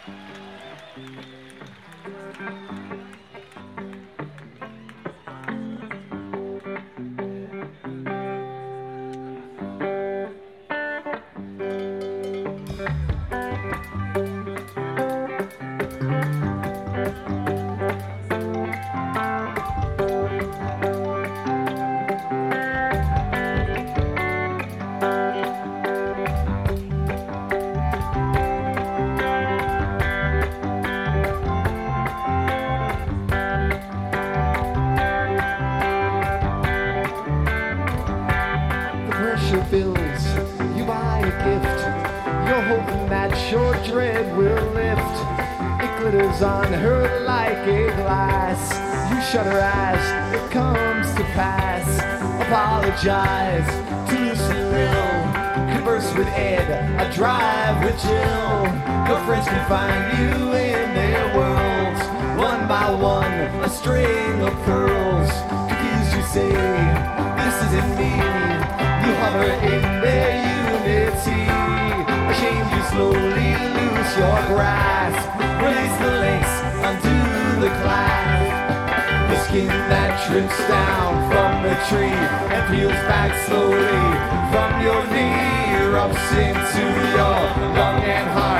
Bills, you buy a gift, you're hoping that your dread will lift. It glitters on her like a glass. You shut her eyes, it comes to pass. Apologize to Lucy Lill, converse with Ed, I drive with Jill. Your friends can find you in their worlds, one by one, a string of pearls. Confused you say, this isn't me. You hover in their unity. Ashamed you slowly lose your grasp. Release the links, undo the clasp. The skin that drips down from the tree and peels back slowly from your knee, erupts into your lung and heart.